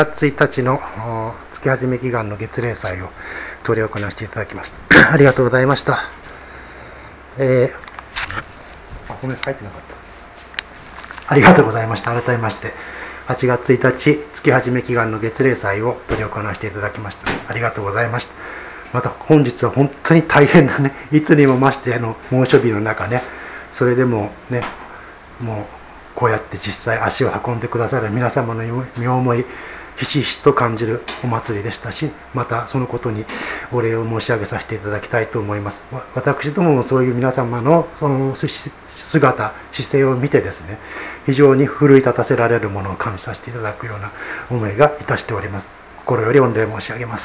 1日の月始め祈願の月例祭を執り行わせていただきます。ありがとうございました。ごめんなさい、入ってなかった。ありがとうございました。改めまして、8月1日、月始め祈願の月例祭を執り行わせていただきました。ありがとうございました。また本日は本当に大変なね、いつにも増しての猛暑日の中ね、それでもね、もうこうやって実際足を運んでくださる皆様の身思い、ひしひしと感じるお祭りでしたし、またそのことにお礼を申し上げさせていただきたいと思います。私どももそういう皆様のその姿、姿勢を見てですね、非常に奮い立たせられるものを感じさせていただくような思いがいたしております。心より御礼申し上げます。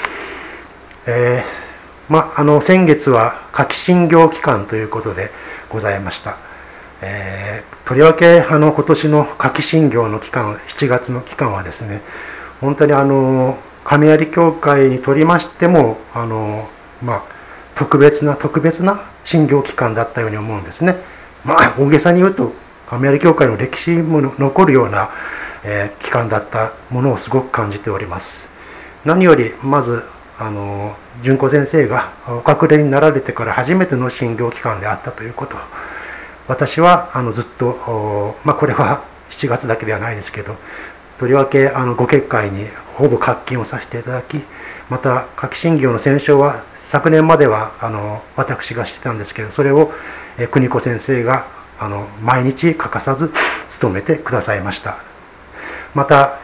先月は夏季診療期間ということでございました。とりわけ今年の夏季診療の期間、7月の期間はですね、本当に亀有教会にとりましても特別な診療期間だったように思うんですね。大げさに言うと亀有教会の歴史も残るような、期間だったものをすごく感じております。何よりまず純子先生がお隠れになられてから初めての診療期間であったということ、私はずっと、これは7月だけではないですけど、とりわけご結界にほぼ恪尽をさせていただき、また夏季診療の宣唱は昨年までは私がしてたんですけど、それを邦子先生が毎日欠かさず務めてくださいました。また、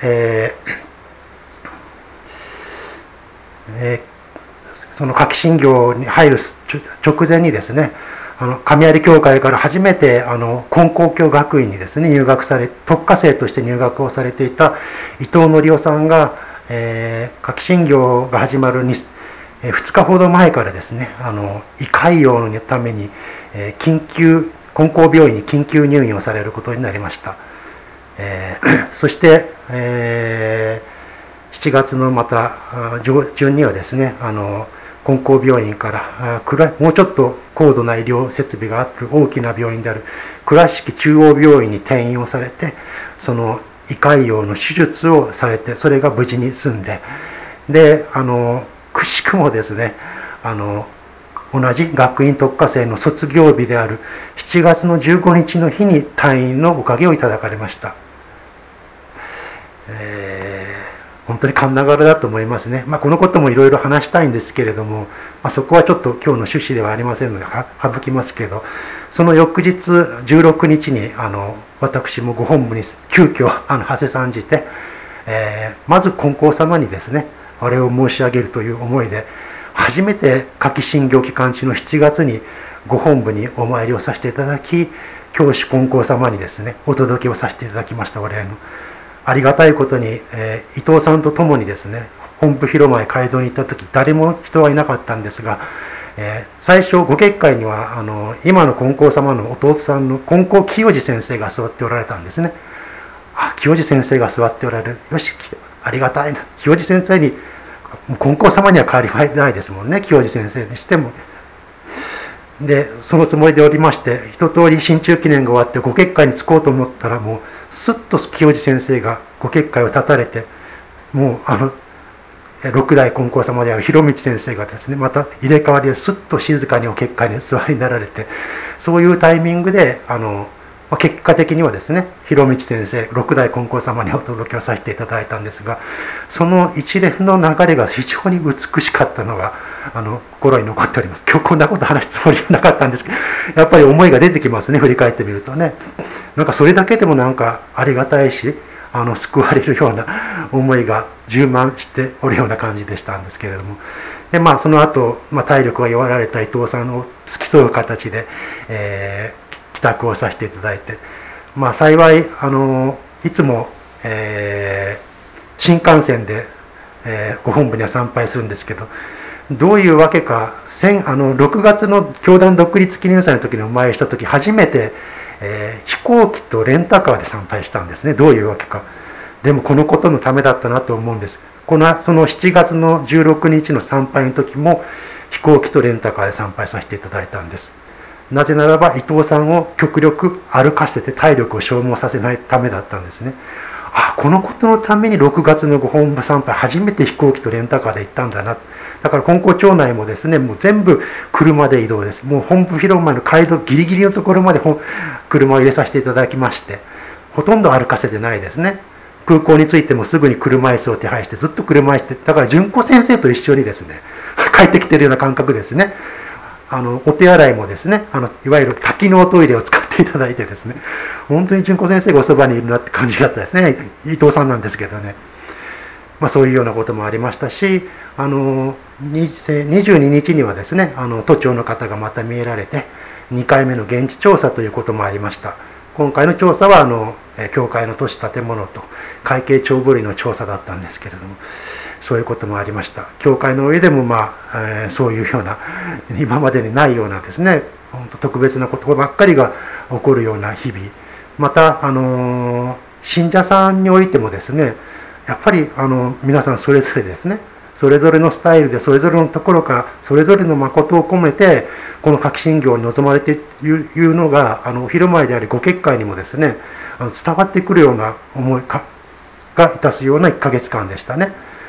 その夏季診療に入る直前にですね、亀有教会から初めて金光教学院にですね入学され、特科生として入学をされていた伊藤則夫さんが、夏季診療が始まる2日ほど前からですね、胃潰瘍のために金光病院に緊急入院をされることになりました。そして、7月のまた上旬にはですね、金光病院からもうちょっと高度な医療設備がある大きな病院である倉敷中央病院に転院をされて、その胃潰瘍の手術をされて、それが無事に済んで、でくしくもですね、同じ学院特科生の卒業日である7月の15日の日に退院のおかげをいただかれました。本当に勘流れだと思いますね。このこともいろいろ話したいんですけれども、そこはちょっと今日の趣旨ではありませんので省きますけど、その翌日16日に私もご本部に急遽馳せ参じて、まず金光様にですねお礼を申し上げるという思いで、初めて夏季診療期間中の7月にご本部にお参りをさせていただき、教主金光様にですねお届けをさせていただきました。お礼のありがたいことに、伊藤さんと共にですね、本部広前街道に行った時、誰も人はいなかったんですが、最初ご結界には今の金光様の弟さんの金光清次先生が座っておられたんですね。清次先生が座っておられる、よし、ありがたいな。清次先生に、金光様には変わりないですもんね、清次先生にしても。でそのつもりでおりまして、一通り新中記念が終わってご結界に着こうと思ったら、もうすっと清次先生がご結界を断たれて、もう六代金光様である広道先生がですね、また入れ替わりですっと静かにお結界に座りになられて、そういうタイミングで結果的にはですね、広道先生六代金光様にお届けをさせていただいたんですが、その一連の流れが非常に美しかったのが心に残っております。今日こんなこと話すつもりはなかったんですけど、やっぱり思いが出てきますね、振り返ってみるとね。なんかそれだけでもなんかありがたいし、救われるような思いが充満しておるような感じでしたんですけれども、でその後、体力が弱られた伊藤さんを付き添う形で、帰宅をさせていただいて、幸いいつも、新幹線で、ご本部には参拝するんですけど、どういうわけか6月の教団独立記念祭の時にお参りした時、初めて、飛行機とレンタカーで参拝したんですね。どういうわけか。でもこのことのためだったなと思うんです。その7月の16日の参拝の時も飛行機とレンタカーで参拝させていただいたんです。なぜならば伊藤さんを極力歩かせて体力を消耗させないためだったんですね。 このことのために6月のご本部参拝初めて飛行機とレンタカーで行ったんだな。だから金光町内もですね、もう全部車で移動です。もう本部広間の街道ギリギリのところまで車を入れさせていただきまして、ほとんど歩かせてないですね。空港に着いてもすぐに車椅子を手配してずっと車椅子で、だから純子先生と一緒にですね帰ってきてるような感覚ですね。お手洗いもですね、いわゆる多機能トイレを使っていただいてですね、本当に純子先生がおそばにいるなって感じだったですね。伊藤さんなんですけどね、そういうようなこともありましたし、22日にはですね、都庁の方がまた見えられて2回目の現地調査ということもありました。今回の調査は教会の都市建物と会計帳簿類の調査だったんですけれども、そういうこともありました。教会の上でもそういうような今までにないようなですね、本当特別なことばっかりが起こるような日々、また信者さんにおいてもですね、やっぱり皆さんそれぞれですね、それぞれのスタイルでそれぞれのところからそれぞれの誠を込めてこの革新業に臨まれているのがお昼前でありご結会にもですね伝わってくるような思いがいたすような1ヶ月間でしたね。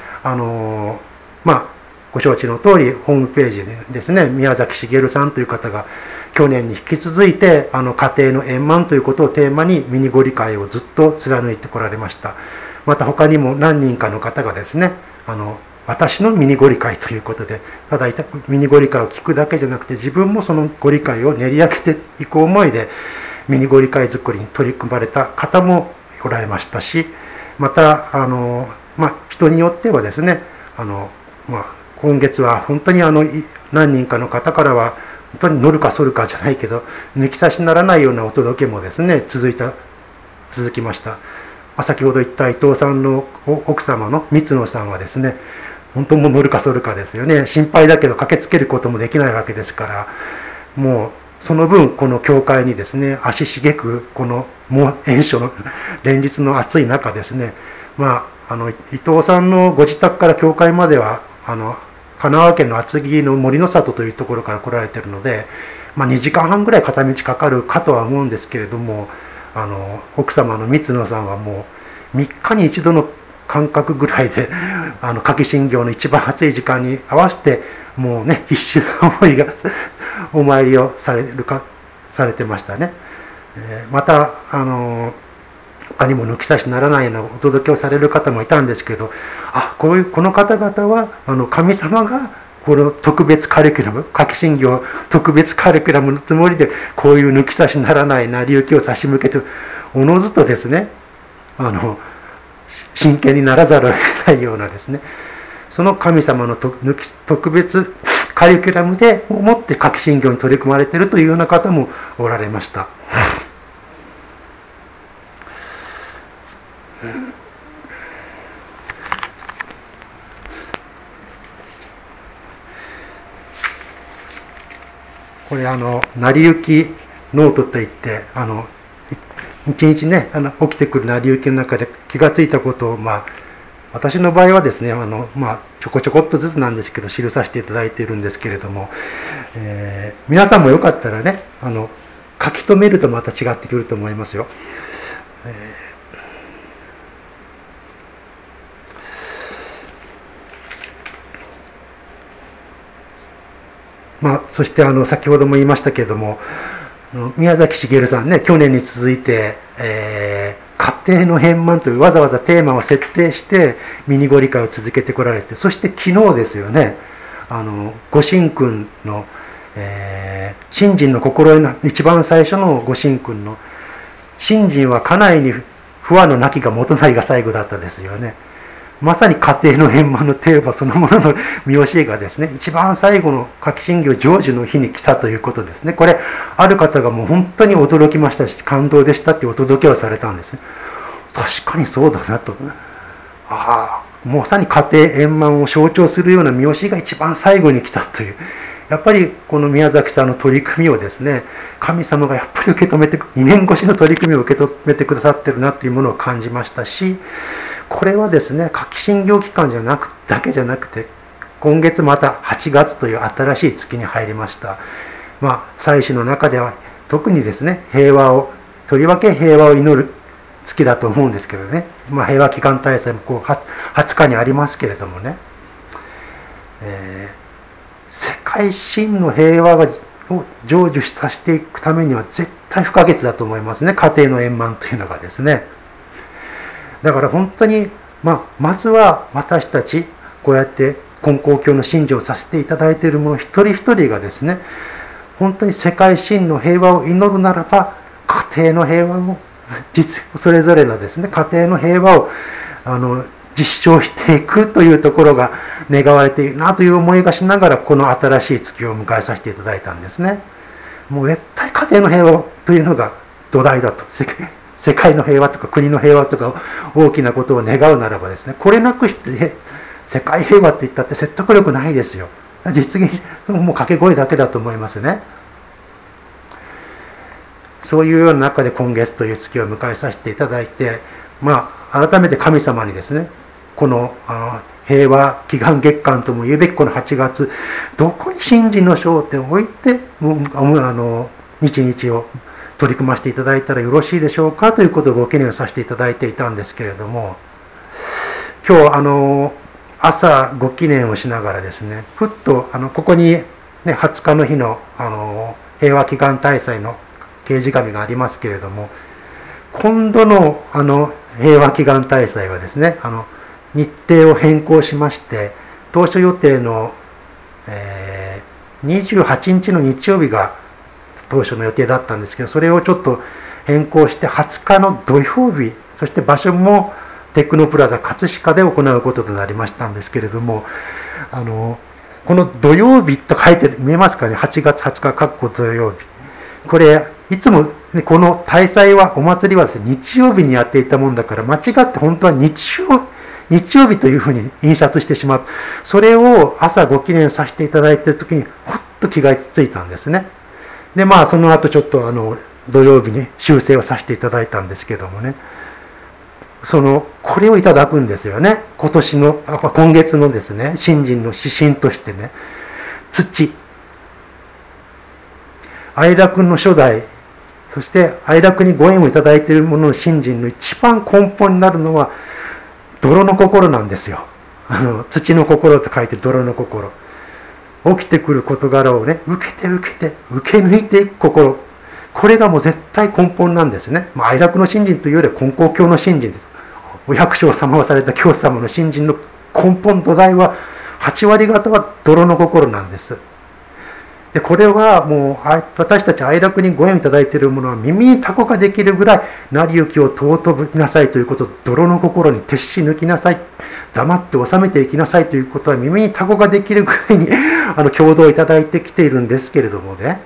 ご承知の通りホームページでですね、宮崎茂さんという方が去年に引き続いて家庭の円満ということをテーマにミニご理解をずっと貫いてこられました。また他にも何人かの方がですね、私のミニご理解ということで、ただミニご理解を聞くだけじゃなくて自分もそのご理解を練り上げていく思いでミニご理解作りに取り組まれた方もおられましたし、また人によってはですね、今月は本当に何人かの方からは本当に乗るか反るかじゃないけど抜き差しならないようなお届けもですね続きました。先ほど言った伊藤さんの奥様の三野さんはですね、本当もう乗るか反るかですよね。心配だけど駆けつけることもできないわけですから、もうその分この教会にですね足しげくこのもう炎症の連日の暑い中ですね、伊藤さんのご自宅から教会までは神奈川県の厚木の森の里というところから来られているので、2時間半ぐらい片道かかるかとは思うんですけれども、奥様の三野さんはもう3日に1度の感覚ぐらいで夏季診療の一番暑い時間に合わせてもうね必死な思いがお参りをされてましたね。また他にも抜き差しならないようなお届けをされる方もいたんですけど、この方々は神様がこの特別カリキュラム、夏季診療特別カリキュラムのつもりでこういう抜き差しならない成り行きを差し向けておのずとですね真剣にならざるを得ないようなですね、その神様の特別カリキュラムでもって夏季診療に取り組まれているというような方もおられました。これ成り行きノートといって一日ね起きてくる成り行きの中で気がついたことを私の場合はですねちょこちょこっとずつなんですけど記させていただいているんですけれども、皆さんもよかったらね書き留めるとまた違ってくると思いますよ。そして先ほども言いましたけれども宮崎茂さんね、去年に続いて、家庭の円満というわざわざテーマを設定してミニご理解を続けてこられて、そして昨日ですよね、ご神君の、信心の心得の一番最初のご神君の信心は家内に不和のなきが元なりが最後だったですよね。まさに家庭の円満のテーマそのものの見教えがですね、一番最後の夏季診療成就の日に来たということですね。これある方がもう本当に驚きましたし感動でしたってお届けをされたんです。確かにそうだなと。まさに家庭円満を象徴するような見教えが一番最後に来たという。やっぱりこの宮崎さんの取り組みをですね、神様がやっぱり受け止めて、2年越しの取り組みを受け止めてくださってるなというものを感じましたし、これはですね、夏季診療期間だけじゃなくて、今月また8月という新しい月に入りました。祭祀の中では特にですね、とりわけ平和を祈る月だと思うんですけどね、平和祈願大祭も20日にありますけれどもね、世界真の平和を成就させていくためには絶対不可欠だと思いますね、家庭の円満というのがですね。だから本当に、まずは私たちこうやって金光教の信者をさせていただいている者一人一人がですね、本当に世界真の平和を祈るならば、家庭の平和をそれぞれのですね、家庭の平和を実証していくというところが願われているなという思いがしながら、この新しい月を迎えさせていただいたんですね。もう絶対家庭の平和というのが土台だと、世界の平和とか国の平和とか大きなことを願うならばですね、これなくして世界平和って言ったって説得力ないですよ。実現もう掛け声だけだと思いますね。そういうような中で今月という月を迎えさせていただいて、改めて神様にですね、この平和祈願月間とも言うべきこの8月、どこに信心の焦点を置いて日々を取り組ませていただいたらよろしいでしょうかということをご懸念させていただいていたんですけれども、今日朝ご記念をしながらですね、ふっとここに、ね、20日の日の、平和祈願大祭の掲示紙がありますけれども、今度の平和祈願大祭はですね、日程を変更しまして、当初予定の、28日の日曜日が当初の予定だったんですけど、それをちょっと変更して20日の土曜日、そして場所もテクノプラザ葛飾で行うこととなりましたんですけれども、この土曜日と書いて見えますかね、8月20日かっこ土曜日。これいつも、ね、この大祭はお祭りはですね、日曜日にやっていたもんだから、間違って本当は日曜日というふうに印刷してしまう。それを朝ご記念させていただいている時にほっと気がついたんですね。でその後ちょっと土曜日に修正をさせていただいたんですけどもね、これをいただくんですよね。今月のですね、新人の指針としてね、土、愛楽の初代、そして愛楽にご縁をいただいているものの信心の一番根本になるのは泥の心なんですよ。土の心と書いて泥の心。起きてくる事柄をね、受け抜いていく心。これがもう絶対根本なんですね。愛楽の信心というよりは金光教の信心です。お百姓様をされた教様の信心の根本土台は8割方は泥の心なんです。でこれはもう私たち愛楽にご縁いただいているものは耳にタコができるぐらい成り行きを尊ぶなさいということ、泥の心に徹し抜きなさい、黙って収めていきなさいということは耳にタコができるぐらいに共同いただいてきているんですけれどもね、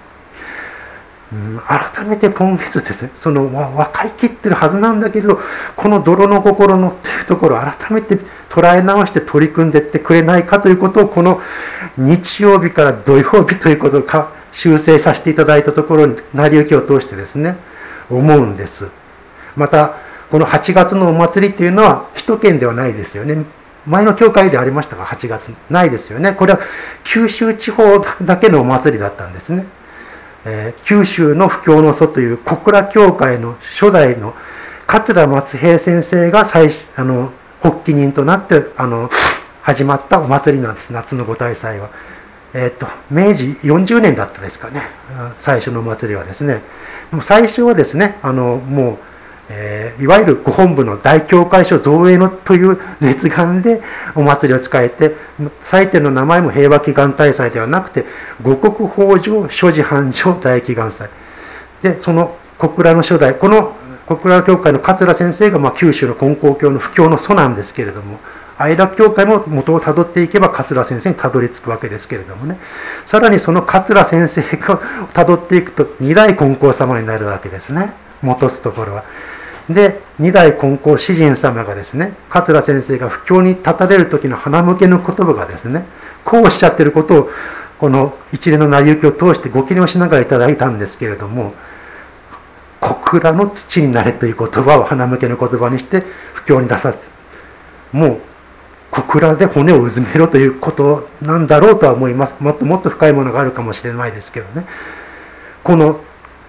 改めて今月ですね、分かりきってるはずなんだけど、この泥の心のっていうところを改めて捉え直して取り組んでいってくれないかということを、この日曜日から土曜日ということを修正させていただいたところに成り行きを通してですね、思うんです。またこの8月のお祭りっていうのは首都圏ではないですよね。前の教会でありましたが8月ないですよね。これは九州地方だけのお祭りだったんですね。九州の布教の祖という小倉教会の初代の桂松平先生が発起人となって始まったお祭りなんです。夏の御大祭は。明治40年だったですかね、最初のお祭りはですね。でも最初はですね、もういわゆるご本部の大教会所造営のという熱願でお祭りを使えて、祭典の名前も平和祈願大祭ではなくて五穀豊穣諸事繁盛大祈願祭で、その小倉の初代、この小倉教会の桂先生が九州の金光教の布教の祖なんですけれども、愛楽教会も元をたどっていけば桂先生にたどり着くわけですけれどもね、さらにその桂先生がたどっていくと二代金光様になるわけですね、元すところは。で二代金光詩人様がですね、桂先生が布教に立たれる時の花向けの言葉がですね、こうおっしゃっていることをこの一連の成り行きを通してご記念をしながらいただいたんですけれども、小倉の土になれという言葉を花向けの言葉にして布教に出されて、もう小倉で骨をうずめろということなんだろうとは思います。もっともっと深いものがあるかもしれないですけどね。この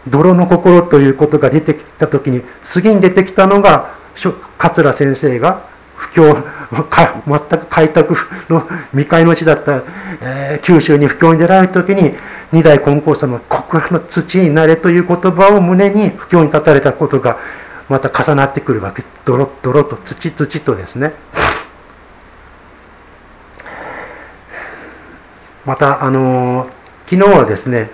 泥の心ということが出てきた時に、次に出てきたのが桂先生が布教、全く開拓の未開の地だった、九州に布教に出られる時に、二代金光様、小倉の土になれという言葉を胸に布教に立たれたことがまた重なってくるわけです。泥泥と土とですね。また昨日はですね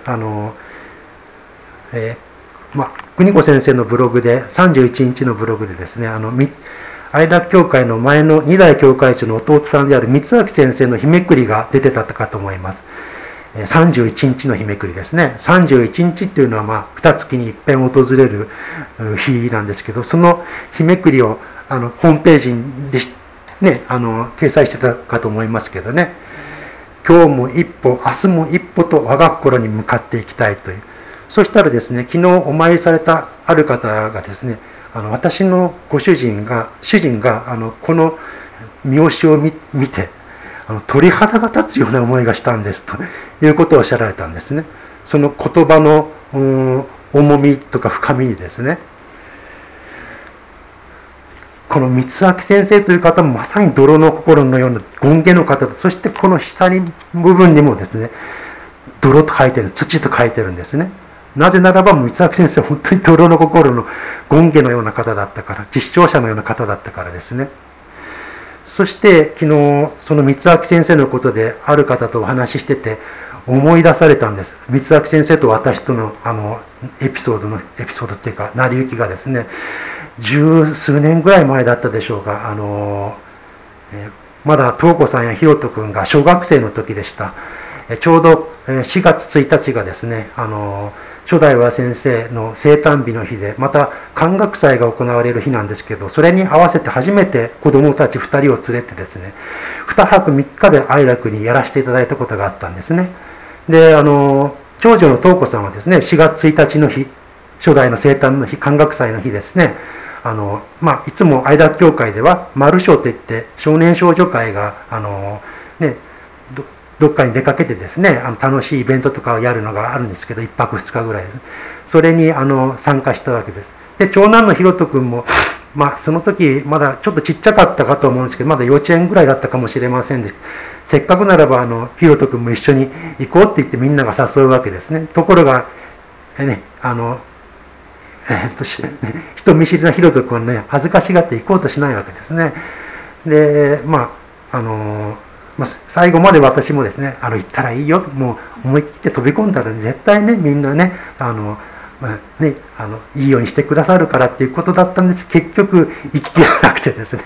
邦子先生のブログで31日のブログでですね愛楽教会の前の二代教会長の弟さんである光明先生の日めくりが出てたかと思います。31日の日めくりですね。31日っていうのは2月に一遍訪れる日なんですけど、その日めくりをホームページで、ね、掲載してたかと思いますけどね、今日も一歩、明日も一歩と我が心に向かっていきたいという。そしたらですね、昨日お参りされたある方がですね、私のご主人がこの見教えを見て、鳥肌が立つような思いがしたんですということをおっしゃられたんですね。その言葉の重みとか深みにですね、この光明先生という方もまさに泥の心のような権化の方、そしてこの下に部分にもですね、泥と書いてる、土と書いてるんですね。なぜならば光明先生は本当に泥の心の権化のような方だったから、実証者のような方だったからですね。そして昨日その光明先生のことである方とお話ししてて思い出されたんです。光明先生と私とのエピソードっていうか成り行きがですね、十数年ぐらい前だったでしょうか。まだ東子さんやひろとくんが小学生の時でした。ちょうど4月1日がですね、初代和先生の生誕日の日で、また漢学祭が行われる日なんですけど、それに合わせて初めて子どもたち2人を連れてですね、2泊3日で愛楽にやらせていただいたことがあったんですね。で、長女の東子さんはですね、4月1日の日、初代の生誕の日、漢学祭の日ですね、いつも愛楽教会では丸章といって少年少女会がどっかに出かけてですね、楽しいイベントとかをやるのがあるんですけど、1泊2日ぐらいです。それに参加したわけです。で、長男のひろとくんも、その時まだちょっとちっちゃかったかと思うんですけど、まだ幼稚園ぐらいだったかもしれませんで、せっかくならばひろとくんも一緒に行こうって言ってみんなが誘うわけですね。ところがね、人見知りなひろとくんはね、恥ずかしがって行こうとしないわけですね。で、最後まで私もですね、行ったらいいよ、もう思い切って飛び込んだら、絶対ね、みんなね、いいようにしてくださるからっていうことだったんです。結局行ききらなくてですね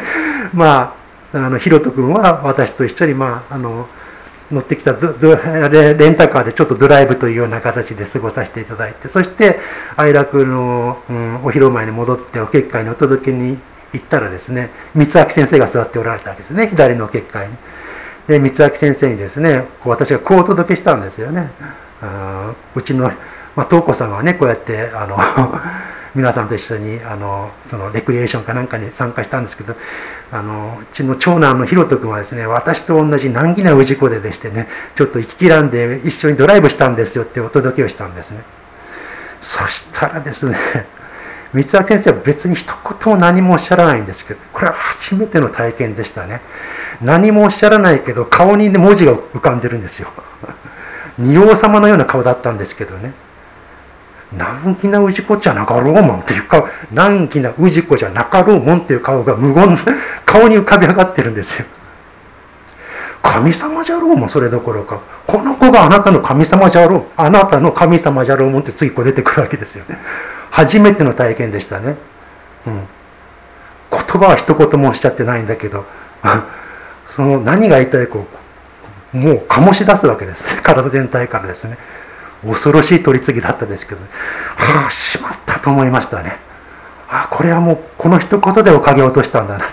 ひろとくんは私と一緒に乗ってきたレンタカーでちょっとドライブというような形で過ごさせていただいて、そして愛楽の、お披露前に戻ってお結界にお届けに行ったらですね、光明先生が座っておられたわけですね、左のお結界に。で、光明先生にですね、私がこうお届けしたんですよね。うちの、東子さんはね、こうやって皆さんと一緒にそのレクリエーションかなんかに参加したんですけど、うちの長男のひろとくんはですね、私と同じ難儀な氏子でしてね、ちょっと行ききらんで一緒にドライブしたんですよってお届けをしたんですね。そしたらですね、三沢先生は別に一言も何もおっしゃらないんですけど、これは初めての体験でしたね。何もおっしゃらないけど顔に、ね、文字が浮かんでるんですよ。仁王様のような顔だったんですけどね、難儀な氏子じゃなかろうもんっていうか、難儀な氏子じゃなかろうもんっていう顔が無言顔に浮かび上がってるんですよ。神様じゃろうもんそれどころか、この子があなたの神様じゃろう、あなたの神様じゃろうもんって次こう出てくるわけですよね。初めての体験でしたね。言葉は一言もおっしゃってないんだけどその何が言いたいかをもう醸し出すわけですね、体全体からですね。恐ろしい取り次ぎだったですけど、しまったと思いましたね。これはもうこの一言でおかげを落としたんだなと。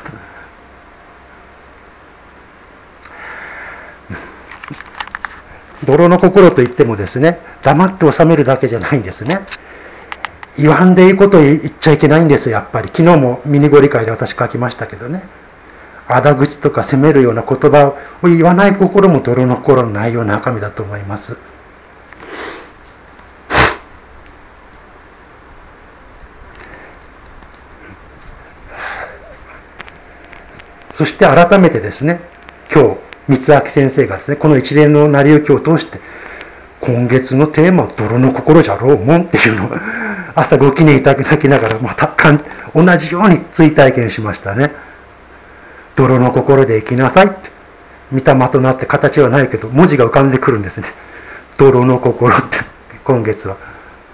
泥の心といってもですね、黙って収めるだけじゃないんですね。言わんでいいこと言っちゃいけないんですよ、やっぱり。昨日もミニゴリ会で私書きましたけどね。仇口とか責めるような言葉を言わない心も泥の心の内容の中身だと思います。 そして改めてですね、今日光明先生がですね、この一連の成り行きを通して、今月のテーマは泥の心じゃろうもんっていうのを朝ご記念いただきながら、また同じように追体験しましたね。泥の心で生きなさいって、御霊となって形はないけど文字が浮かんでくるんですね。泥の心って、今月は。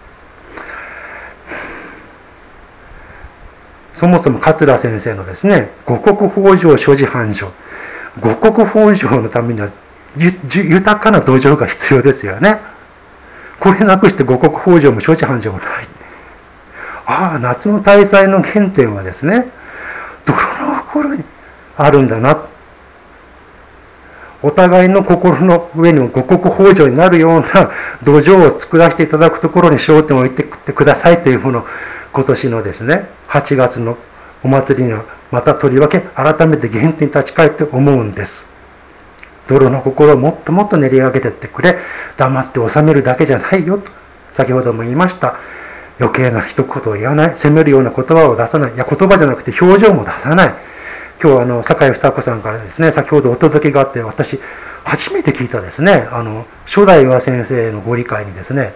そもそも桂先生のですね、五穀豊穣諸事繁盛、五穀豊穣のためには豊かな土壌が必要ですよね。これなくして五穀豊穣も諸事繁盛もない。ああ、夏の大祭の原点はですね、泥の心にあるんだな。お互いの心の上にも五穀豊穣になるような土壌を作らせていただくところに焦点を置いてくださいというものを、今年のですね、8月のお祭りにはまたとりわけ改めて原点に立ち返って思うんです。泥の心をもっともっと練り上げていってくれ、黙って収めるだけじゃないよと、先ほども言いました。余計な一言を言わない、責めるような言葉を出さない、いや言葉じゃなくて表情も出さない。今日酒井房子さんからですね、先ほどお届けがあって、私初めて聞いたですね、初代和先生のご理解にですね、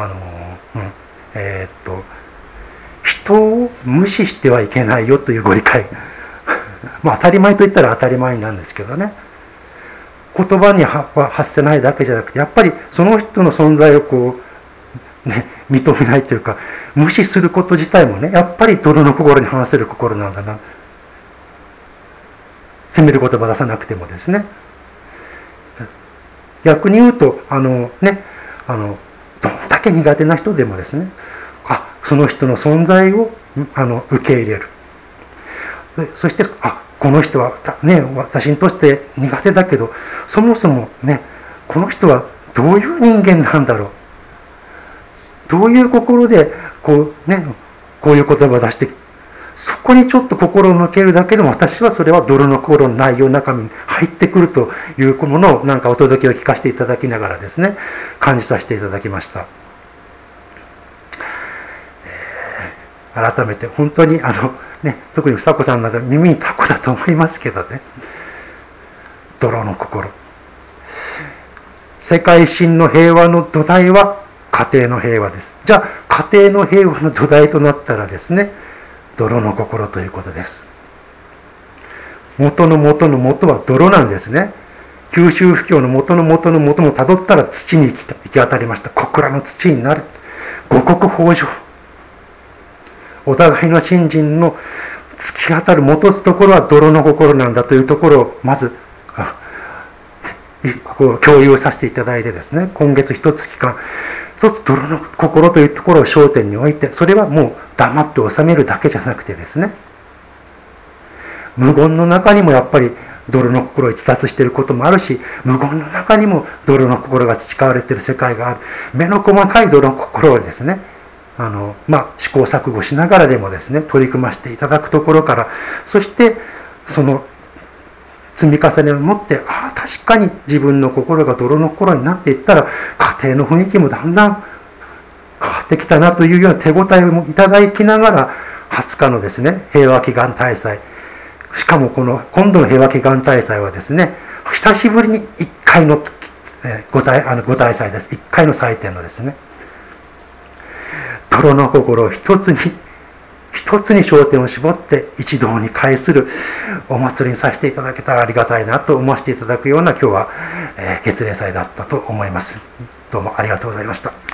人を無視してはいけないよというご理解まあ当たり前と言ったら当たり前なんですけどね、言葉には発せないだけじゃなくて、やっぱりその人の存在を認めないというか、無視すること自体もね、やっぱり泥の心に反する心なんだな。責める言葉出さなくてもですね。逆に言うと、どんだけ苦手な人でもですね、その人の存在を受け入れる。そして、この人はね、私にとって苦手だけど、そもそもね、この人はどういう人間なんだろう。どういう心でこういう言葉を出してきて、そこにちょっと心を向けるだけでも、私はそれは泥の心の内容の中に入ってくるというものをお届けを聞かせていただきながらですね、感じさせていただきました。改めて本当に特に房子さんなど耳にタコだと思いますけどね、泥の心、世界真の平和の土台は家庭の平和です。じゃあ家庭の平和の土台となったらですね、泥の心ということです。元の元の元は泥なんですね。九州布教の元の元の元もたどったら土に行き当たりました。小倉の土になる。五穀豊穣。お互いの信心の突き当たる元つところは泥の心なんだというところをまず共有させていただいてですね、今月一つ期間、一つ泥の心というところを焦点に置いて、それはもう黙って収めるだけじゃなくてですね、無言の中にもやっぱり泥の心を逸脱していることもあるし、無言の中にも泥の心が培われている世界がある。目の細かい泥の心をですね、試行錯誤しながらでもですね、取り組ませていただくところから、そしてその積み重ねを持って、確かに自分の心が泥の心になっていったら、家庭の雰囲気もだんだん変わってきたなというような手応えをいただきながら、20日のですね、平和祈願大祭、しかも今度の平和祈願大祭はですね、久しぶりに1回のご大祭です。1回の祭典のですね、泥の心を一つに焦点を絞って一堂に会するお祭りにさせていただけたらありがたいなと思わせていただくような今日は月例祭だったと思います。どうもありがとうございました。